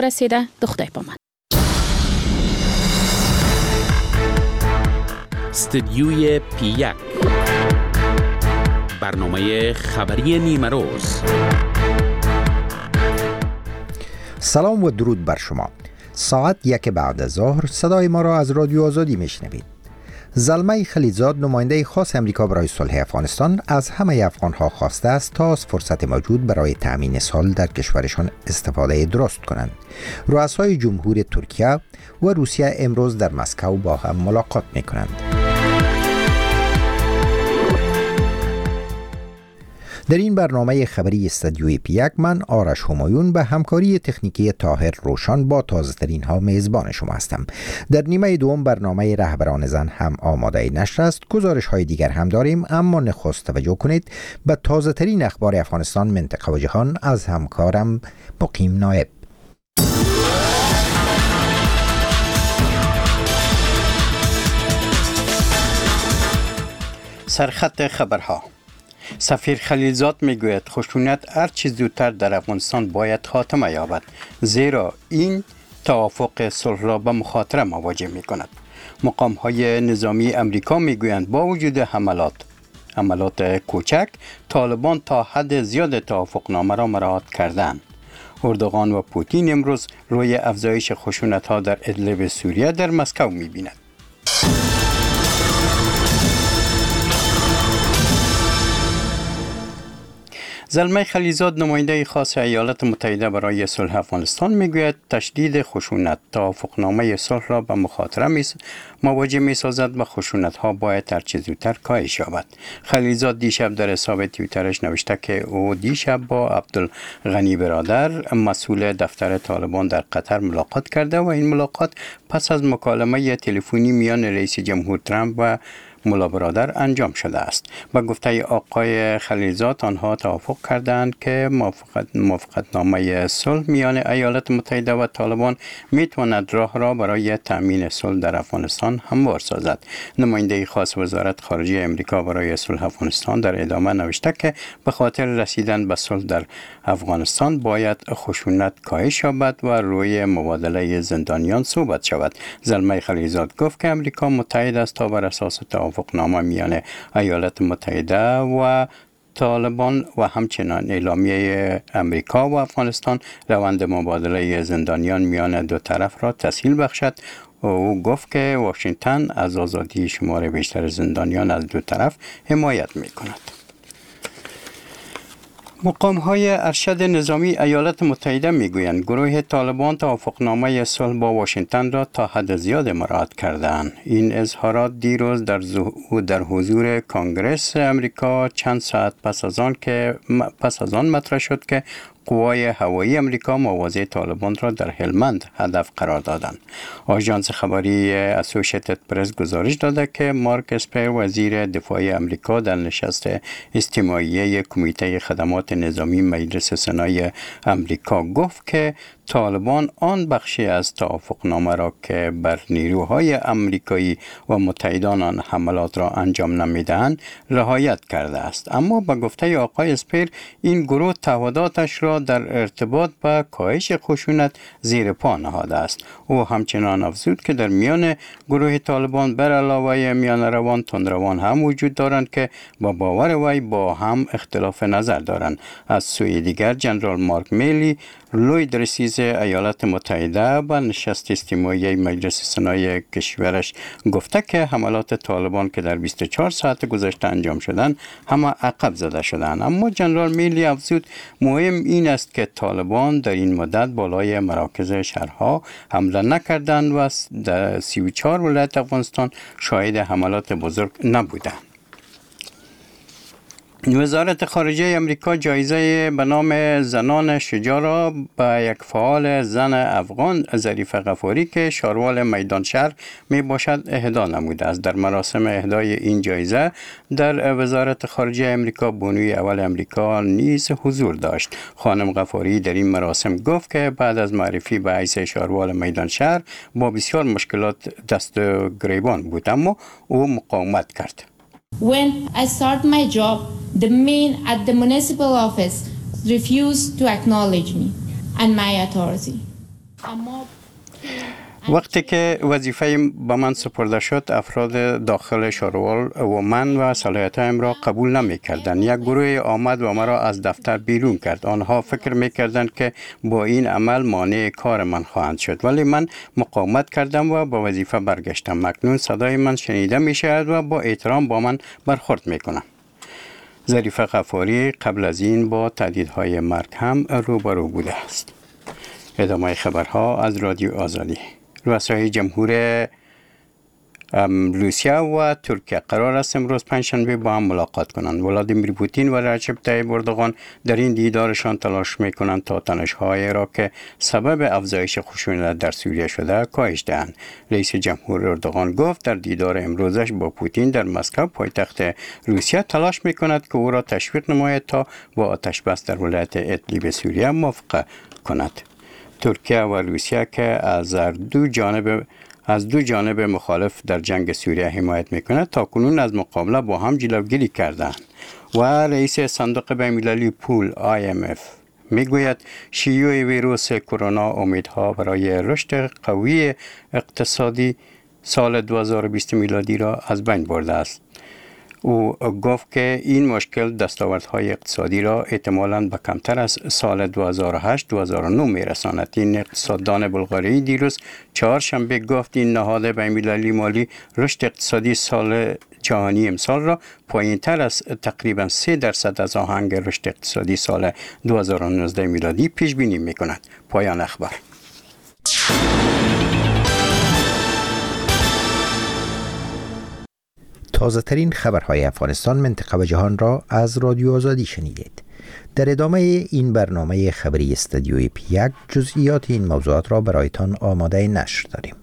رسیده. دختای با من. استدیوی پی1 برنامه خبری نیمه روز. سلام و درود بر شما. ساعت 1 بعد از ظهر صدای ما را از رادیو آزادی میشنوید. زلمه خلیلزاد نماینده خاص امریکا برای صلح افغانستان از همه افغانها خواسته است تا از فرصت موجود برای تأمین صلح در کشورشان استفاده درست کنند. رؤسای جمهور ترکیه و روسیه امروز در مسکو با هم ملاقات میکنند. در این برنامه خبری استدیوی پی1 من آرش همایون به همکاری تکنیکی طاهر روشن با تازه‌ترین ها میزبان شما هستم. در نیمه دوم برنامه رهبران زن هم آماده نشر است. گزارش های دیگر هم داریم، اما نخست توجه کنید به تازه‌ترین اخبار افغانستان، منطقه و جهان از همکارم مقیم نایب. سرخط خبرها. سفیر خلیلزاد میگوید خشونت هر چه زودتر در افغانستان باید خاتمه یابد، زیرا این توافق صلح را به مخاطره مواجه می کند. مقام های نظامی امریکا میگویند با وجود حملات کوچک، طالبان تا حد زیاد توافقنامه را مراعات کردند. اردوغان و پوتین امروز روی افزایش خشونت ها در ادلب سوریه در مسکو می بیند. زلمه خلیلزاد نماینده خاص ایالات متحده برای صلح افغانستان میگوید تشدید خشونت توافقنامه صلح را به مخاطره مواجه میسازد و خشونت ها باید هر چه زودتر کاهش یابد. خلیلزاد دیشب در حساب توییترش نوشته که او دیشب با عبدالغنی برادر مسئول دفتر طالبان در قطر ملاقات کرده و این ملاقات پس از مکالمه تلفنی میان رئیس جمهور ترامپ و ملا برادر انجام شده است. با گفته آقای خلیلزاد آنها توافق کردند که موافقتنامه صلح میان ایالات متحده و طالبان میتواند راه را برای تأمین صلح در افغانستان هموار سازد. نماینده خاص وزارت خارجه امریکا برای صلح افغانستان در ادامه نوشته که به خاطر رسیدن به صلح در افغانستان باید خشونت کاهش یابد و روی مبادله زندانیان صحبت شود. زلمه خلیلزاد گفت که امریکا متحد است تا بر اساس توافقنامه میان ایالات متحده و طالبان و همچنان اعلامیه امریکا و افغانستان روند مبادله زندانیان میان دو طرف را تسهیل بخشد. او گفت که واشنگتن از آزادی شمار بیشتر زندانیان از دو طرف حمایت می کند. مقام های ارشد نظامی ایالات متحده میگویند گروه طالبان توافقنامه صلح با واشنگتن را تا حد زیاد مراعات کردند. این اظهارات دیروز در حضور کنگره امریکا چند ساعت پس از آن مطرح شد که قوای هوایی امریکا مواضع طالبان را در هلمند هدف قرار دادند. آژانس خبری اسوسییتد پرس گزارش داده که مارک اسپر وزیر دفاع امریکا در نشست اجتماعی کمیته خدمات نظامی مجلس سنای امریکا گفت که طالبان آن بخشی از توافقنامه را که بر نیروهای امریکایی و متحدان آن حملات را انجام نمیدهند رعایت کرده است. اما به گفته آقای اسپر این گروه تعهداتش را در ارتباط با کاهش خشونت زیر پا نهاده است. او همچنان افزود که در میان گروه طالبان بر علاوه میان روان تندروان هم وجود دارند که با باور وی با هم اختلاف نظر دارند. از سوی دیگر جنرال مارک میلی لوید رئیس ایالات متحده به نشست اجتماعی مجلس سنای کشورش گفته که حملات طالبان که در 24 ساعت گذشته انجام شدند همه عقب زده شدند. اما جنرال میلی افزود مهم این است که طالبان در این مدت بالای مراکز شهرها حمله نکردند و در 34 ولایت افغانستان شاهد حملات بزرگ نبودند. وزارت خارجه امریکا جایزه به نام زنان شجاع را به یک فعال زن افغان ظریف غفاری که شاروال میدان شهر می باشد اهدا نموده است. در مراسم اهدای این جایزه در وزارت خارجه امریکا بانوی اول امریکا نیز حضور داشت. خانم غفاری در این مراسم گفت که بعد از معرفی به حیث شاروال میدان شهر با بسیار مشکلات دست گریبان بود، اما او مقاومت کرد. When I started my job, the men at the municipal office refused to acknowledge me and my authority. وقتی که وظیفه به من سپرده شد، افراد داخل شاروال و من و صلاحیتایم را قبول نمی کردند. یک گروه آمد و مرا از دفتر بیرون کرد. آنها فکر می کردند که با این عمل مانع کار من خواهند شد، ولی من مقاومت کردم و با وظیفه برگشتم. اکنون صدای من شنیده می شود و با احترام با من برخورد می کنم. ظریف غفاری قبل از این با تهدیدهای مرگ هم روبرو بوده است. ادامه خبرها از رادیو آزادی. رؤسای جمهور روسیه و ترکیه قرار است امروز پنجشنبه با هم ملاقات کنند. ولادیمیر پوتین و رجب طیب اردوغان در این دیدارشان تلاش میکنند تا تنش‌هایی را که سبب افزایش خشونت در سوریه شده کاهش دهند. رئیس جمهور اردوغان گفت در دیدار امروزش با پوتین در مسکو پایتخت روسیه تلاش میکند که او را تشویق نماید تا با آتش بس در ولایت ادلیب سوریه موافقه کند. ترکیه و روسیه که از دو جانب مخالف در جنگ سوریه حمایت میکند تا کنون از مقابله با هم جلوگیری کردند و رئیس صندوق بین‌المللی پول IMF میگوید شیوع ویروس کرونا امیدها برای رشد قوی اقتصادی سال 2020 میلادی را از بین برده است. او گفت که این مشکل دستاوردهای اقتصادی را احتمالاً به کمتر از سال 2008-2009 میرساند. این اقتصاددان بلغاری دیروز چهارشنبه گفت این نهاد بین‌المللی مالی رشد اقتصادی سال جهانی امسال را پایین‌تر از تقریباً 3% از آهنگ رشد اقتصادی سال 2019 میلادی پیش بینی می‌کند. پایان اخبار. تازه ترین خبرهای افغانستان، منطقه و جهان را از رادیو آزادی شنیدید. در ادامه این برنامه خبری استودیوی پی1 جزئیات این موضوعات را برایتان آماده نشر داریم.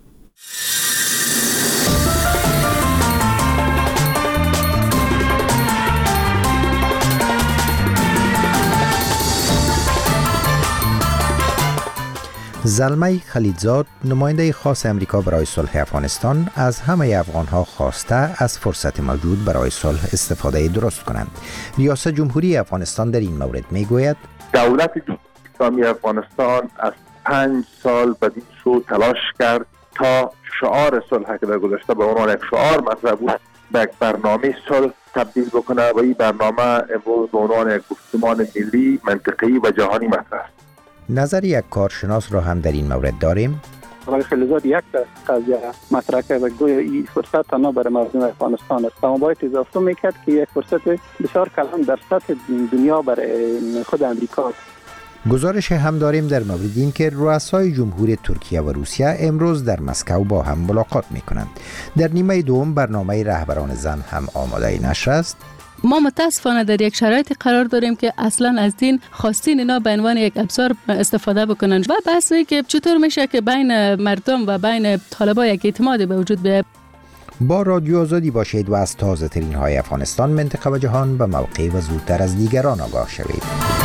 زلمه خلیلزاد، نماینده خاص امریکا برای صلح افغانستان، از همه افغانها خواسته از فرصت موجود برای صلح استفاده درست کنند. ریاست جمهوری افغانستان در این مورد میگوید دولت اسلامی افغانستان از 5 سال بدین سو تلاش کرد تا شعار صلح که در گذشته به عنوان یک شعار مطرح بود به یک برنامه صلح تبدیل بکنه و این برنامه امروز به عنوان یک گفتمان ملی، منطقه‌ای و جهانی مطرح است. نظر یک کارشناس را هم در این مورد داریم. آقای خلیلزاد یک قضیه مطرح کرد و گویا این فرصت تنها برای مردم افغانستان است. اما باید اضافه میکرد که یک فرصت بسیار کلان در سطح دنیا برای خود امریکا. گزارش هم داریم در مورد این که رؤسای جمهور ترکیه و روسیه امروز در مسکو با هم ملاقات میکنند. در نیمه دوم برنامه رهبران زن هم آماده نشر است. ما متاسفانه در یک شرایطی قرار داریم که اصلا از دین خواستین اینا به عنوان یک ابزار استفاده بکنن و بحثی که چطور میشه که بین مردم و بین طالبان یک اعتمادی به وجود بیاید. با رادیو آزادی باشید و از تازه ترین های افغانستان، منطقه و جهان به موقع و زودتر از دیگران آگاه شوید.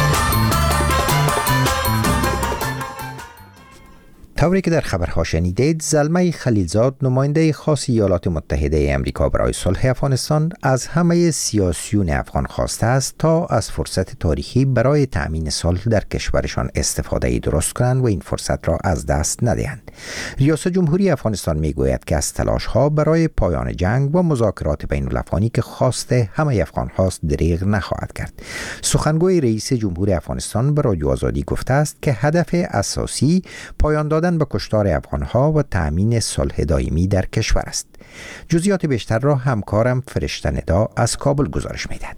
طوری که در خبرها شنیدید، زلمه خلیلزاد، نماینده خاص ایالات متحده امریکا برای صلح افغانستان، از همه سیاسیون افغان خواسته است تا از فرصت تاریخی برای تأمین صلح در کشورشان استفاده درست کنند و این فرصت را از دست ندهند. ریاست جمهوری افغانستان میگوید که از تلاش‌ها برای پایان جنگ و مذاکرات بین الافغانی که خواست همه افغان هاست دریغ نخواهد کرد. سخنگوی رئیس جمهور افغانستان به رادیو آزادی گفته است که هدف اساسی پایان دادن به کشتار افغانها و تأمین صلح دائمی در کشور است. جزئیات بیشتر را همکارم فرشته ندا از کابل گزارش می‌دهد.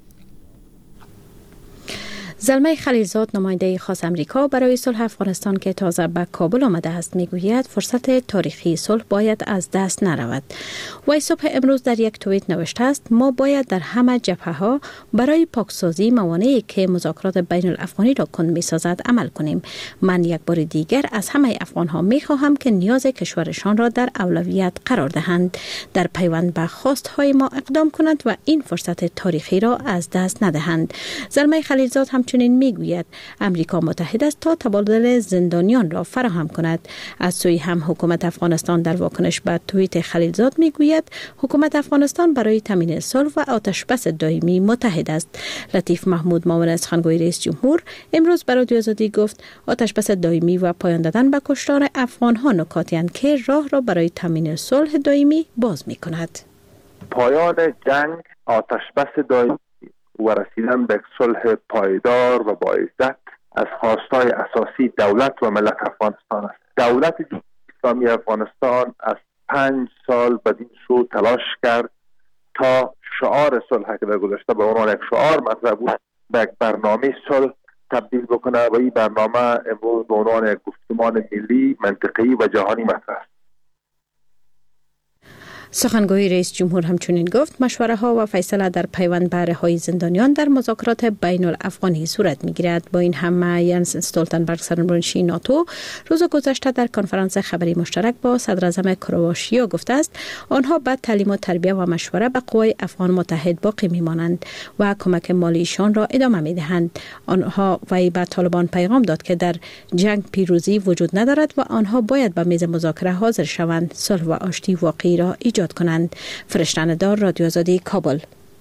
زلمه خلیلزاد، نماینده خاص امریکا برای صلح افغانستان که تازه به کابل آمده است، میگوید فرصت تاریخی صلح باید از دست نرود. و صبح امروز در یک توییت نوشته است: ما باید در همه جبهه‌ها برای پاکسازی موانعی که مذاکرات بین الافغانی را کند می‌سازد عمل کنیم. من یک بار دیگر از همه افغان‌ها می‌خواهم که نیاز کشورشان را در اولویت قرار دهند، در پیوند به خواست‌های ما اقدام کنند و این فرصت تاریخی را از دست ندهند. زلمه خلیلزاد همچنین همچنین میگوید امریکا متحد است تا تبادل زندانیان را فراهم کند. از سوی هم حکومت افغانستان در واکنش به توییت خلیلزاد میگوید حکومت افغانستان برای تامین صلح و آتشبس دائمی متحد است. لطیف محمود معاون سخنگوی رئیس جمهور امروز به رادیو آزادی گفت آتشبس دائمی و پایان دادن به کشتار افغان‌ها نکاتی اند که راه را برای تامین صلح دائمی باز می‌کند. پایان جنگ، آتشبس دائمی و رسیدن به صلح پایدار و با عزت از خواستهای اساسی دولت و ملت افغانستان است. دولت اسلامی افغانستان از 5 سال بدین سو تلاش کرد تا شعار صلح که در گذشته به عنوان یک شعار مطرح بود به یک برنامه صلح تبدیل بکنه و این برنامه امروز به عنوان یک گفتمان ملی، منطقی و جهانی مطرح است. سخنگوی رئیس جمهور همچنین گفت مشوره ها و فیصله در پیوند به رهایی زندانیان در مذاکرات بین الافغانی صورت میگیرد. با این همه ینس استولتنبرگ سرنوشت ناتو روز گذشته در کنفرانس خبری مشترک با صدر اعظم کرواتیا گفته است آنها بعد تعلیم و تربیت و مشوره به قوای افغان متحد باقی میمانند و کمک مالیشان را ادامه میدهند. آنها وی به طالبان پیغام داد که در جنگ پیروزی وجود ندارد و آنها باید به میز مذاکره حاضر شوند، صلح و آشتی واقعی را ایجاد کنند. فرشته دار، رادیو آزادی، کابل.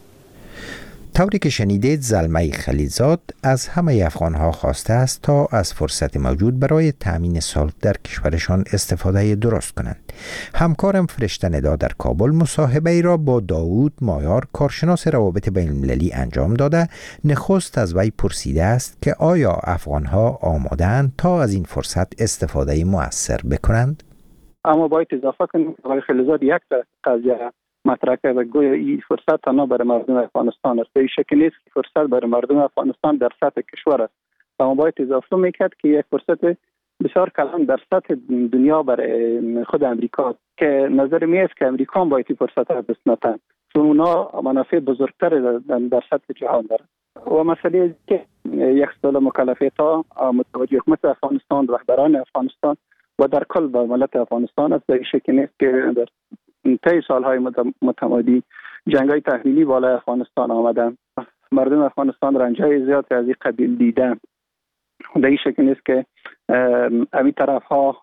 طوری که شنیدید زلمه خلیلزاد از همه افغانها خواسته است تا از فرصت موجود برای تأمین صلح در کشورشان استفاده درست کنند. همکارم فرشته ندا در کابل مصاحبه ای را با داوود مایار کارشناس روابط بین المللی انجام داده. نخست از وی پرسیده است که آیا افغانها آماده‌اند تا از این فرصت استفاده مؤثر بکنند؟ اما باید اضافه کنیم که آقای خلیلزاد یک قضیه مطرح کرد و گویا این فرصت تنها برای مردم افغانستان است. این شکل نیست که فرصت برای مردم افغانستان در سطح کشور است. اما باید اضافه میکرد که یک فرصت بسیار کلان در سطح دنیا برای خود امریکا که نظر می است که امریکا هم باید این فرصت را دست ندهند چون اونا منافع بزرگتر در سطح جهان دارند. و مسئله که یک سال مکلفیت ها متوجه حکومت افغانستان، رهبران افغانستان و در کل به ملت افغانستان است. در شکل نیست که در طی سالهای متمادی جنگ‌های تحمیلی بالای افغانستان آمدن. مردم افغانستان رنج‌های زیاد از این قبیل دیدن. در این شکل نیست که امی طرف‌ها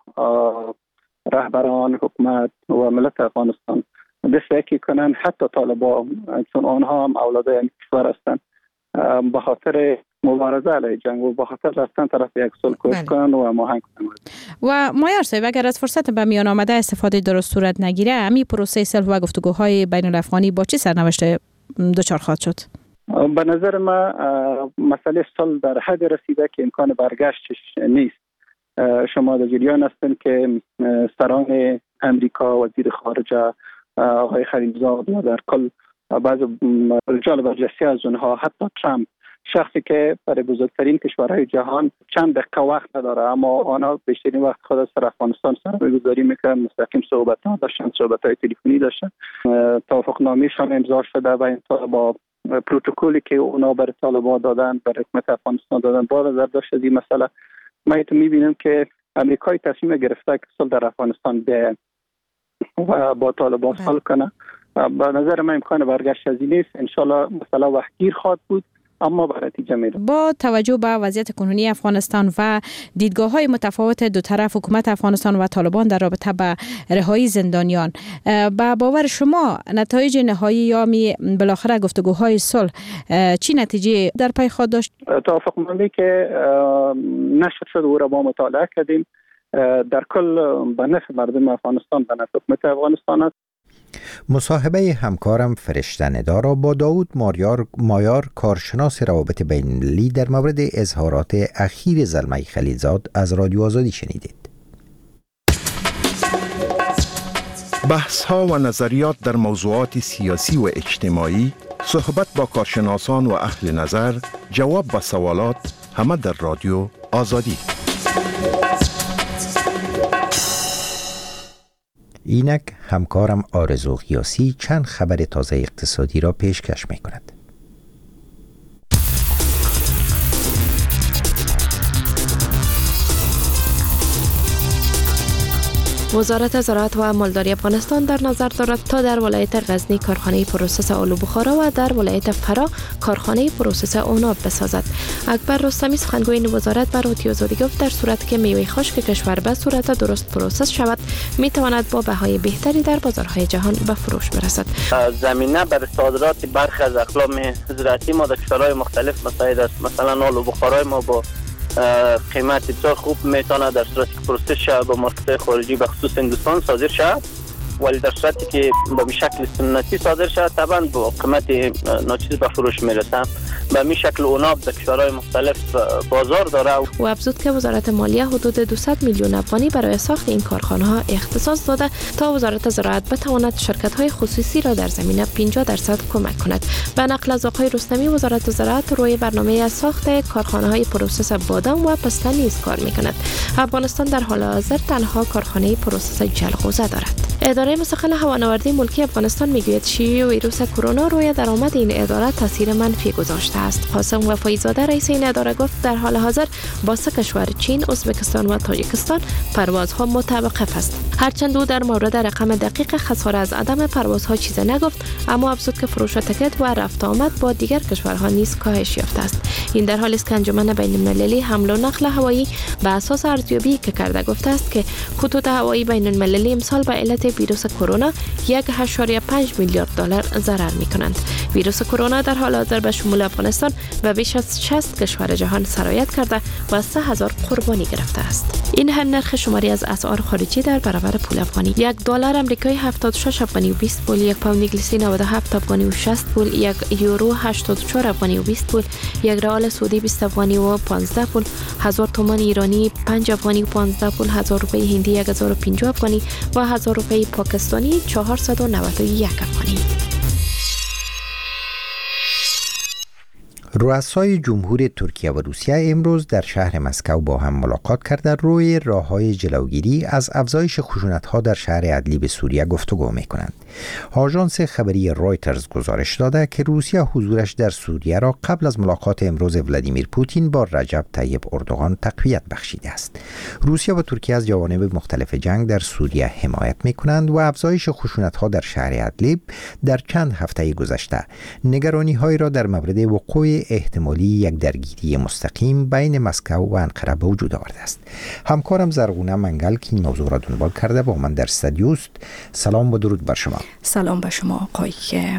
رهبران حکومت و ملت افغانستان دست یکی کنن، حتی طالبان چون آنها هم اولادای این کشور هستند به خاطر مبارزه علیه جنگ و به خاطر رفتن طرف یک صلح کوشش کنن و هماهنگ کنن. و مایار صاحب اگر از فرصت به میان آمده استفاده درست صورت نگیره امی پروسه صلح و گفتگوهای بین الافغانی با چه سرنوشت دچار خواهد شد؟ به نظر ما مسئله صلح در حد رسیده که امکان برگشتش نیست. شما در جریان هستین که سران امریکا، وزیر خارجه آقای خلیلزاد و در کل بعض رجال برجسته از اونها، حتی ترامپ، شخصی که برای بزرگترین کشورهای جهان چند دقیقه وقت نداره اما آنها بیشترین وقت خود از افغانستان سرمایه‌گذاری میکنن، مستقیم صحبت‌ها داشتن، صحبت‌های تلفنی داشتن. توافقنامه‌شان امضا شده و این با پروتکلی که اونا برای طالبان دادن، برای حکومت افغانستان دادن، با نظر داشت از این مسئله ما می‌بینیم که امریکای تصمیم گرفته که صلح در افغانستان به و با طالبان صلح کنه. به نظر من امکان برگشت از این نیست. انشالله مسئله وقتگیر خواهد بود اما به نتیجه میره. با توجه به وضعیت کنونی افغانستان و دیدگاه‌های متفاوت دو طرف حکومت افغانستان و طالبان در رابطه با رهایی زندانیان، با باور شما نتایج نهایی یا بالاخره گفتگوهای صلح چی نتیجه در پی خواهد داشت؟ توافقنامه‌ای که نشر شد او را ما مطالعه کردیم، در کل به نفع مردم افغانستان، به نفع حکومت افغانستان است. مصاحبه همکارم فرشته ندا را با داوود مایار کارشناس روابط بین المللی در مورد اظهارات اخیر زلمه خلیلزاد از رادیو آزادی شنیدید. بحث ها و نظریات در موضوعات سیاسی و اجتماعی، صحبت با کارشناسان و اهل نظر، جواب به سوالات، همه در رادیو آزادی. اینک همکارم آرزو غیاسی چند خبر تازه اقتصادی را پیشکش می کند. وزارت زراعت و مالداری افغانستان در نظر دارد تا در ولایت غزنی کارخانه پروسس آلو بخارا و در ولایت فرا کارخانه پروسس عناب بسازد. اکبر رستمی سخنگوی این وزارت بر رادیو آزادی گفت در صورتی که میوه خشک کشور به صورت درست پروسس شود میتواند با بهای بهتری در بازارهای جهان به فروش برسد. زمینه بر صادرات برخی از اقلام زراعتی ما در کشورهای مختلف مساعد است. مثلا آلو بخارای ما با قیمت بسیار خوب میتونه در صورتی که پروسس شود با مارکت خارجی به خصوص هندوستان صادر شود، ولی در صورتی که به شکل سنتی صادر شود طبعا با قیمت ناچیز به فروش میرسه. به این شکل عناب در کشورهای مختلف بازار داره. و افزود که وزارت مالیه حدود 200 میلیون افغانی برای ساخت این کارخانه ها اختصاص داده تا وزارت زراعت بتواند شرکت های خصوصی را در زمینه 50% کمک کند. به نقل از آقای رستمی وزارت زراعت روی برنامه ساخت کارخانه های پروسس بادام و پسته نیز کار میکند. افغانستان در حال حاضر تنها کارخانه پروسس جلغوزه دارد. اداره مستقل هوانوردی ملکی افغانستان میگوید شیوع ویروس کرونا روی درآمد این اداره تاثیر منفی گذاشته است. قاسم وفایزاده رئیس این اداره گفت در حال حاضر با سه کشور چین، ازبکستان و تاجیکستان پروازها متوقف است. هرچند او در مورد رقم دقیق خساره از عدم پروازها چیزی نگفت، اما افزود که فروش تکت و رفت آمد با دیگر کشورها نیز کاهش یافته است. این در حالی است که انجمن بین‌المللی حمل و نقل هوایی به اساس ارزیابی که کرده گفته است که خطوط هوایی بین‌المللی امسال به علت ویروس کرونا 1.5 میلیارد دلار ضرر می‌کنند. ویروس کرونا در حال حاضر به شمول افغانستان و بیش از 60 کشور جهان سرایت کرده و 3000 قربانی گرفته است. این هم نرخ شماری از اسعار خارجی در برابر پول افغانی: $1 آمریکایی 76 افغانی و 20 پول، 1 پوند انگلیسی 97 افغانی و 60 پول، 1 یورو 84 افغانی و 20 پول، 1 ریال سعودی 20 افغانی و 15 پول، 1000 تومان ایرانی 5 افغانی و 15 پول، 1000 روپیه هندی 1050 افغانی و 1000 روپیه پاکستانی 491 افغانی. رؤسای جمهور ترکیه و روسیه امروز در شهر مسکو با هم ملاقات کرده روی راه‌های جلوگیری از افزایش خشونت‌ها در شهر ادلیب سوریه گفتگو می‌کنند. آژانس خبری رویترز گزارش داده که روسیه حضورش در سوریه را قبل از ملاقات امروز ولادیمیر پوتین با رجب طیب اردوغان تقویت بخشیده است. روسیه و ترکیه از جوانب مختلف جنگ در سوریه حمایت می‌کنند و افزایش خشونت‌ها در شهر ادلیب در چند هفته گذشته نگرانی‌هایی را در مورد وقوع احتمالی یک درگیری مستقیم بین مسکو و انقره به وجود آورده است. همکارم زرغونه منگل که این موضوع را دنبال کرده با من در استودیو است. سلام و درود بر شما. سلام به شما آقای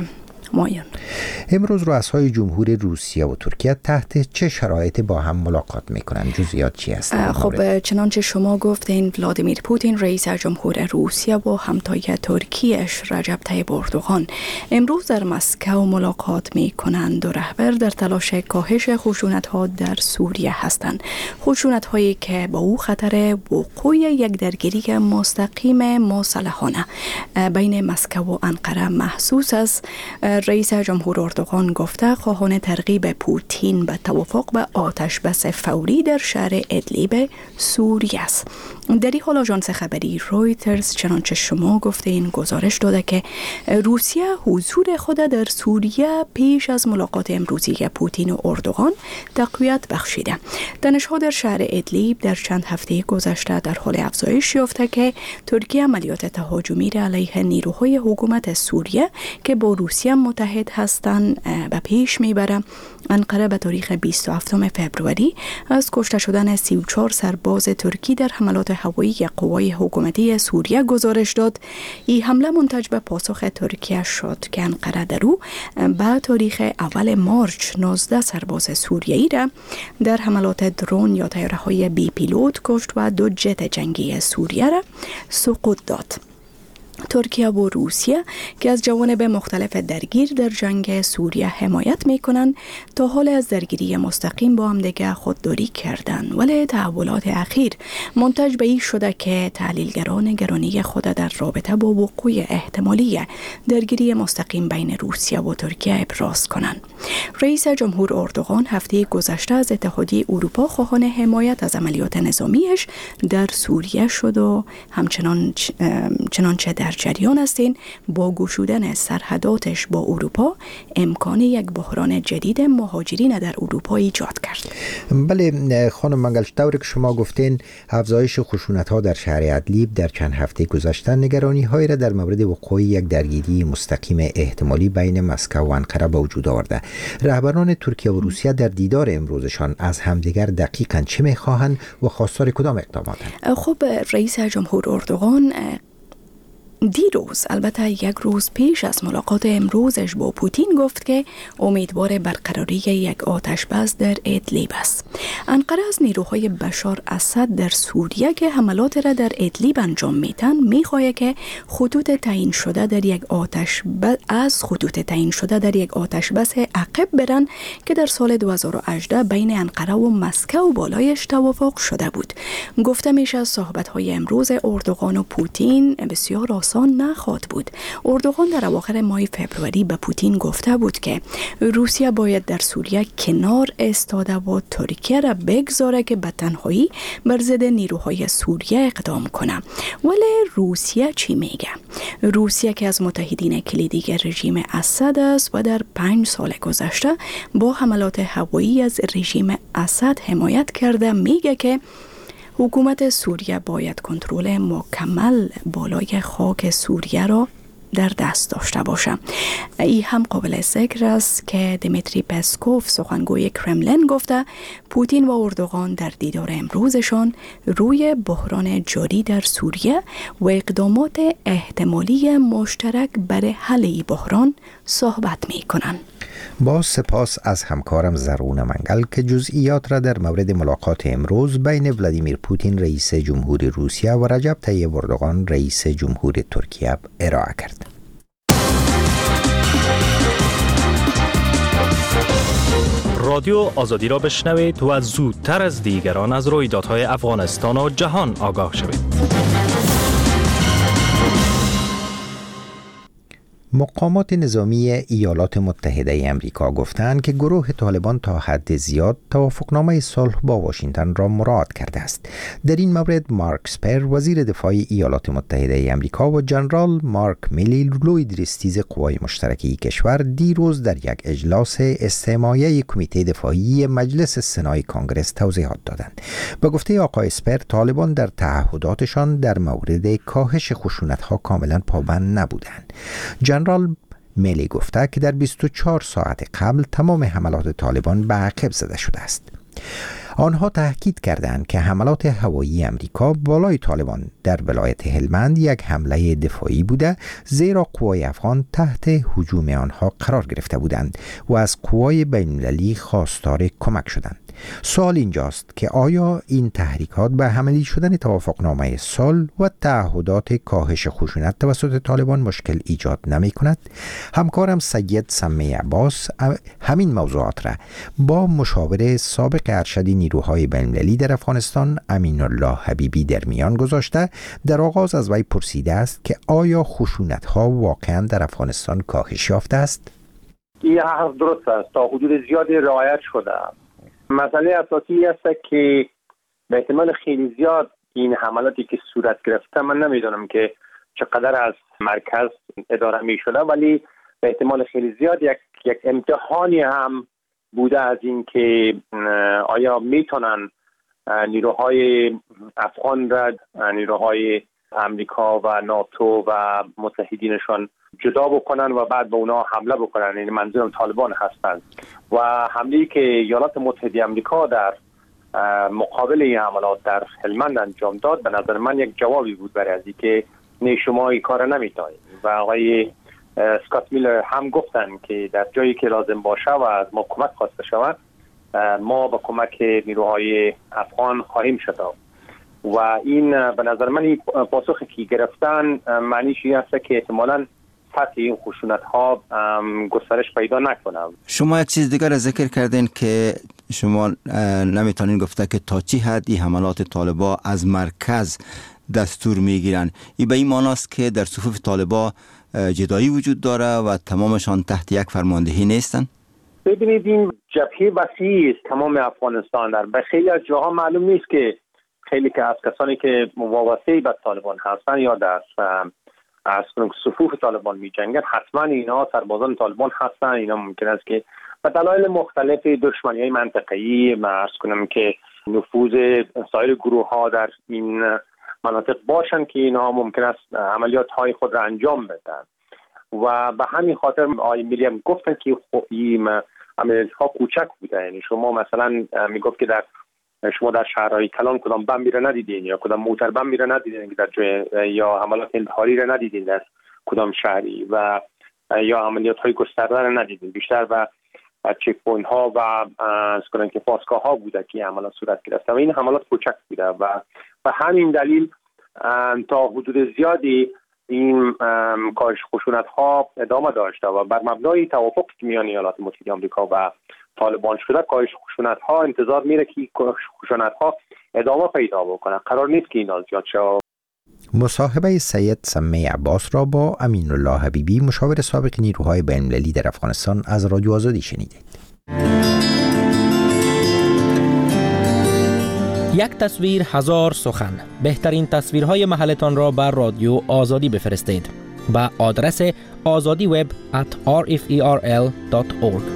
مایان. امروز رؤسای جمهور روسیه و ترکیه تحت چه شرایطی با هم ملاقات میکنند؟ جزئیات چی است؟ خب چنانچه شما گفتین ولادیمیر پوتین رئیس جمهور روسیه و همتای ترکیش رجب طیب اردوغان امروز در مسکو ملاقات میکنند و رهبر در تلاش کاهش خشونت‌ها در سوریه هستند. خشونت‌هایی که با او خطر وقوع یک درگیری مستقیم مسلحانه بین مسکو و انقره محسوس است. رئیس جمهور اردوغان گفته خواهان ترغیب پوتین به توافق به آتش بس فوری در شهر ادلیب سوریه است. در این حال آژانس خبری رویترز چنانچه شما گفته این گزارش داده که روسیه حضور خود در سوریه پیش از ملاقات امروزی پوتین و اردوغان تقویت بخشیده. تنش‌ها در شهر ادلیب در چند هفته گذشته در حال افزایش یافته که ترکیه عملیات تهاجمی را علیه نیروهای حکومت سوریه که با روسیه متحد هستند به پیش میبره. انقره به تاریخ 27 فوریه از کشته شدن 34 سرباز ترکی در حملات هوایی قوای حکومتی سوریه گزارش داد. این حمله منتج به پاسخ ترکیه شد که انقره در او به تاریخ اول مارچ 19 سرباز سوریه‌ای را در حملات درون یا طیاره‌های بی پیلوت کشت و 2 جت جنگی سوریه را سقوط داد. ترکیه و روسیه که از جوانب مختلف درگیر در جنگ سوریه حمایت می‌کنند تا حال از درگیری مستقیم با هم دیگر خودداری کردند، ولی تحولات اخیر منتج به این شده که تحلیلگران نگرانی خود در رابطه با وقوع احتمالی درگیری مستقیم بین روسیه و ترکیه ابراز کنند. رئیس جمهور اردوغان هفته گذشته از اتحادیه اروپا خواهان حمایت از عملیات نظامیش در سوریه شد و همچنان چنانچه در جریان هستین با گشودن سرحداتش با اروپا امکان یک بحران جدید مهاجرین در اروپا ایجاد کرد. بله خانم منگل، طوری که شما گفتین افزایش خشونت‌ها در شهر ادلیب در چند هفته گذشته نگرانی‌هایی را در مورد وقوع یک درگیری مستقیم احتمالی بین مسکو و انقره به وجود آورده. رهبران ترکیه و روسیه در دیدار امروزشان از همدیگر دقیقاً چه می‌خواهند و خواستار کدام اقداماتند؟ خب رئیس جمهور اردوغان دیروز، البته یک روز پیش از ملاقات امروزش با پوتین، گفت که امیدوار برقراری یک آتش بس در ادلیب است. انقره از نیروهای بشار اسد در سوریه که حملات را در ادلیب انجام میدن میخواهد که خطوط تعیین شده در یک آتش بس عقب برن که در سال 2018 بین انقره و مسکو بالایش توافق شده بود. گفته میشه صحبت‌های امروز اردوغان و پوتین بسیار آسان نخواهد بود. اردوغان در اواخر ماه فبروری به پوتین گفته بود که روسیه باید در سوریه کنار ایستاده و ترکیه را بگذاره که به تنهایی بر ضد نیروهای سوریه اقدام کنه. ولی روسیه چی میگه؟ روسیه که از متحدین کلیدی رژیم اسد است و در 5 سال گذشته با حملات هوایی از رژیم اسد حمایت کرده، میگه که حکومت سوریه باید کنترل مکمل بالای خاک سوریه را در دست داشته باشه. این هم قابل ذکر است که دیمیتری پسکوف سخنگوی کرملین گفته پوتین و اردوغان در دیدار امروزشان روی بحران جاری در سوریه و اقدامات احتمالی مشترک برای حل این بحران صحبت می کنند. با سپاس از همکارم زرون منگل که جزئیات را در مورد ملاقات امروز بین ولادیمیر پوتین رئیس جمهور روسیه و رجب طیب اردوغان رئیس جمهور ترکیه ارائه کرد. رادیو آزادی را بشنوید و زودتر از دیگران از رویدادهای افغانستان و جهان آگاه شوید. مقامات نظامی ایالات متحده امریکا گفتند که گروه طالبان تا حد زیاد توافقنامه صلح با واشنگتن را مراعات کرده است. در این مورد مارک اسپر وزیر دفاع ایالات متحده امریکا و جنرال مارک میلی لوید رستیز قوای مشترکه کشور دیروز در یک اجلاس استماعی کمیته دفاعی مجلس سنای کنگره توضیحات دادند. به گفته آقای اسپر طالبان در تعهداتشان در مورد کاهش خشونت‌ها کاملا پابند نبودند. جنرال میلی گفته که در 24 ساعت قبل تمام حملات طالبان به عقب زده شده است. آنها تاکید کردند که حملات هوایی امریکا بالای طالبان در ولایت هلمند یک حمله دفاعی بوده، زیرا قوای افغان تحت هجوم آنها قرار گرفته بودند و از قوای بین‌المللی خواستار کمک شدند. سوال اینجاست که آیا این تحریکات به عملی شدن توافقنامه صلح و تعهدات کاهش خشونت توسط طالبان مشکل ایجاد نمی کند؟ همکارم سید سمی عباس همین موضوعات را با مشاور سابق ارشد نیروهای بین‌المللی در افغانستان امین الله حبیبی در میان گذاشته. در آغاز از وی پرسیده است که آیا خشونت‌ها واقعا در افغانستان کاهش یافته است؟ این حرف درست است، تا حدود زیادی رعایت شده. مسئله اساسی است که به احتمال خیلی زیاد این حملاتی که صورت گرفته، من نمیدونم که چقدر از مرکز اداره می شده، ولی به احتمال خیلی زیاد یک امتحانی هم بوده از این که آیا میتونن نیروهای افغان را نیروهای امریکا و ناتو و متحدینشان جدا بکنن و بعد به اونا حمله بکنن. یعنی منظورم طالبان هستند و حمله‌ای که ایالات متحده امریکا در مقابل این حملات در هلمند انجام داد، به نظر من یک جوابی بود برای از اینکه نه شما این کار نمی‌کنید. و آقای اسکات میلر هم گفتن که در جایی که لازم باشه و از ما کمک خواسته شود، ما با کمک نیروهای افغان خواهیم شد. و این به نظر من این پاسخی که گرفتن معنیش این است که احتمالاً سطح این خشونت‌ها گسترش پیدا نکنه. شما یک چیز دیگر ذکر کردین که شما نمیتونین گفته که تا چی حد این حملات طالبان از مرکز دستور میگیرن. این به این معنی است که در صفوف طالبان جدایی وجود داره و تمامشان تحت یک فرماندهی نیستن؟ ببینید این جبهه وسیع است تمام افغانستان. در خیلی از جاها معلوم نیست که خیلی که از کسانی که وابسته به طالبان هستن یا در از صفوف طالبان می جنگن حتما اینا سربازان طالبان هستن. اینا ممکن است که به دلایل مختلف دشمنی‌های منطقه‌ای عرض کنم که نفوذ سایر گروه ها در این مناطق باشن که اینها ممکن است عملیات های خود را انجام بدن و به همین خاطر آقای میلی هم گفتن که این عملیات ها کوچک بوده. یعنی شما مثلا میگفت که شما در شهرهای کلان کدام بم را ندیدین یا کدام موتر بم را ندیدین که در جای یا حملات انتحاری را ندیدین در کدام شهری و یا عملیات های گسترده را ندیدین. بیشتر و چک پوینت ها و از کنن که پاسگاه ها بوده که عملیات صورت گرفته و این حملات کوچک بوده و به همین دلیل تا حدود زیادی این کاهش خشونت ها ادامه داشته و بر مبنای توافق میان ایالات متحده آمریکا و طالبان شده کاهش خشونت ها انتظار میره که کاهش خشونت ها ادامه پیدا بکنه. قرار نیست که اینا زیاد شه. مصاحبه سید سمی عباس را با امین الله حبیبی مشاور سابق نیروهای بین‌المللی در افغانستان از رادیو آزادی شنیدید. یک تصویر هزار سخن. بهترین تصویرهای محلتان را بر رادیو آزادی بفرستید به آدرس azadiweb@rferl.org.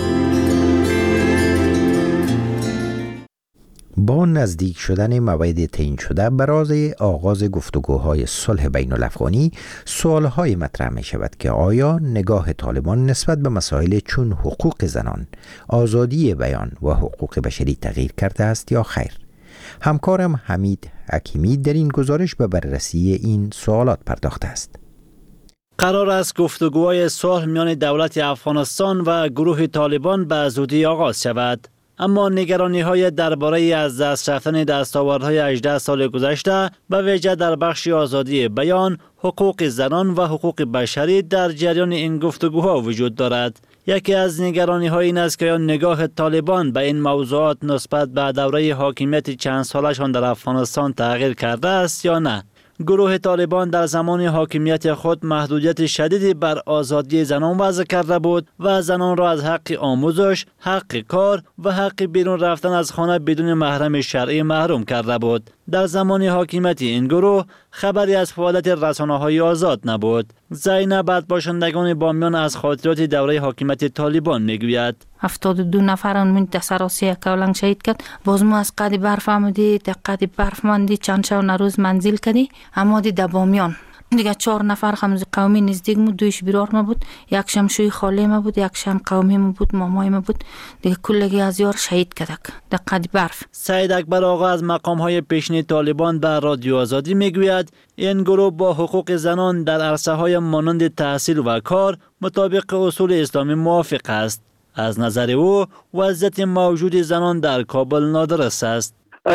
با نزدیک شدن موعد تعیین شده برای آغاز گفتگوهای صلح بین الافغانی سوالهای مطرح می شود که آیا نگاه طالبان نسبت به مسائل چون حقوق زنان، آزادی بیان و حقوق بشری تغییر کرده است یا خیر؟ همکارم حمید حکیمی در این گزارش به بررسی این سوالات پرداخته است. قرار است گفتگوهای صلح میان دولت افغانستان و گروه طالبان به زودی آغاز شود. اما نگرانی‌های درباره از دست رفتن دستاوردهای 18 سال گذشته به ویژه در بخش آزادی بیان، حقوق زنان و حقوق بشری در جریان این گفتگوها وجود دارد. یکی از نگرانی‌ها این است که نگاه طالبان به این موضوعات نسبت به دوره حاکمیت چند سالشان در افغانستان تغییر کرده است یا نه. گروه طالبان در زمان حاکمیت خود محدودیت شدیدی بر آزادی زنان وضع کرده بود و زنان را از حق آموزش، حق کار و حق بیرون رفتن از خانه بدون محرم شرعی محروم کرده بود. در زمان حاکمیت این گروه خبری از فعالیت رسانه‌های آزاد نبود. زینب باشندگان بامیان از خاطرات دوره حاکمیت طالبان میگوید 72 نفر اون سراسری کولنگ شهید کرد. باز ما از قد برف آمدی تا قد برف ماندی چند شب روز منزل کردی اما دی بامیان دیگه 4 نفر خمز قومی نزدیک مو، دویش بیرار ما بود، یک شم شوی خاله ما بود، یک شم قومی ما بود، مامای ما بود، دیگه کلگی از یار شهید کردک در قد برف. سید اکبر آقا از مقام‌های پیشین طالبان به رادیو آزادی میگوید این گروه با حقوق زنان در عرصه‌های مانند تحصیل و کار مطابق اصول اسلامی موافق است. از نظر او وضعیت موجود زنان در کابل نادرست است.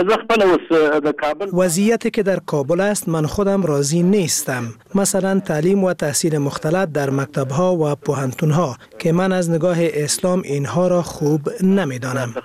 وضعیتی که در کابل است من خودم راضی نیستم. مثلا تعلیم و تحصیل مختلط در مکتب‌ها و پوهنتون‌ها که من از نگاه اسلام اینها را خوب نمی‌دانم.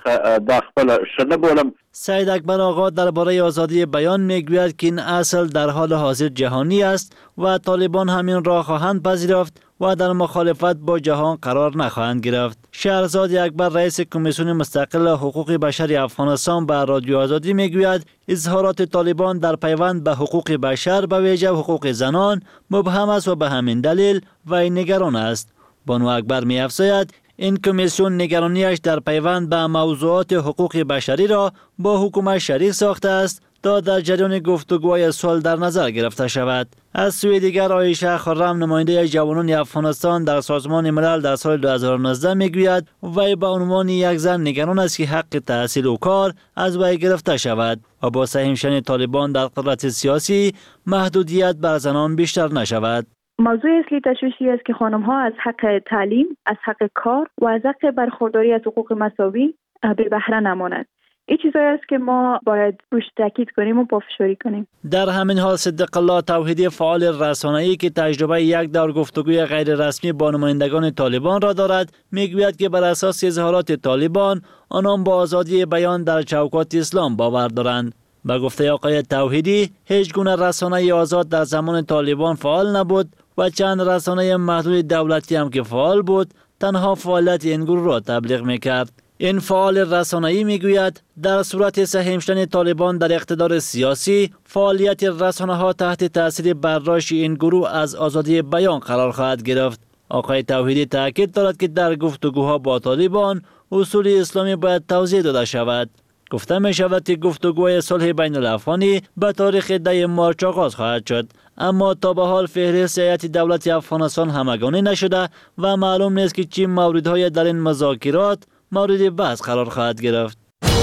سید اکبر آقا درباره آزادی بیان میگوید که این اصل در حال حاضر جهانی است و طالبان همین را خواهند پذیرفت و در مخالفت با جهان قرار نخواهند گرفت. شهرزاد اکبر رئیس کمیسیون مستقل حقوق بشر افغانستان به رادیو آزادی میگوید اظهارات طالبان در پیوند به حقوق بشر به ویژه حقوق زنان مبهم است و به همین دلیل وی نگران است. بانو اکبر می‌افزاید این کمیسیون نگرانیش در پیوند به موضوعات حقوق بشری را با حکومت شریک ساخته است تا در جریان گفتگوهای صلح در نظر گرفته شود. از سوی دیگر عایشه خرم نماینده جوانان افغانستان در سازمان ملل در سال 2019 میگوید وی به عنوان یک زن نگران است که حق تحصیل و کار از وی گرفته شود و با سهم شدن طالبان در قدرت سیاسی محدودیت بر زنان بیشتر نشود. موضوع اصلی تشویشی است که خانم‌ها از حق تعلیم، از حق کار و از حق برخورداری از حقوق مساوی به بهره نماند. این چیزایی است که ما باید روش تاکید کنیم و پافشاری کنیم. در همین حال صدق الله توحیدی فعال رسانه‌ای که تجربه یک دور گفتگوی غیر رسمی با نمایندگان طالبان را دارد میگوید که بر اساس اظهارات طالبان آنان با آزادی بیان در چوکات اسلام باور دارند. به گفته آقای توحیدی هیچ گونه رسانه آزاد در زمان طالبان فعال نبود و چند رسانه محدود دولتی هم که فعال بود تنها فعالیت این گروه را تبلیغ میکرد. این فعال رسانه‌ای میگوید در صورت سهیم شدن طالبان در اقتدار سیاسی، فعالیت رسانه‌ها تحت تاثیر برداشت این گروه از آزادی بیان قرار خواهد گرفت. آقای توحیدی تاکید دارد که در گفتگوها با طالبان اصول اسلامی باید توضیح داده شود. گفته می شود که گفتگوهای صلح بین الافغانی به تاریخ 10 مارچ آغاز خواهد شد، اما تا به حال فهرست هیئت دولت افغانستان همگانی نشده و معلوم نیست که چه موردهای در این مذاکرات مورد بحث قرار خواهد گرفت.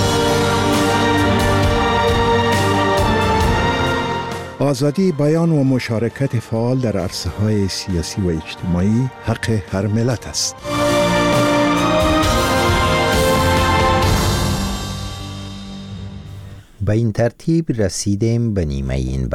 آزادی بیان و مشارکت فعال در عرصه‌های سیاسی و اجتماعی حق هر ملت است. به این ترتیب رسیدیم به نیمه این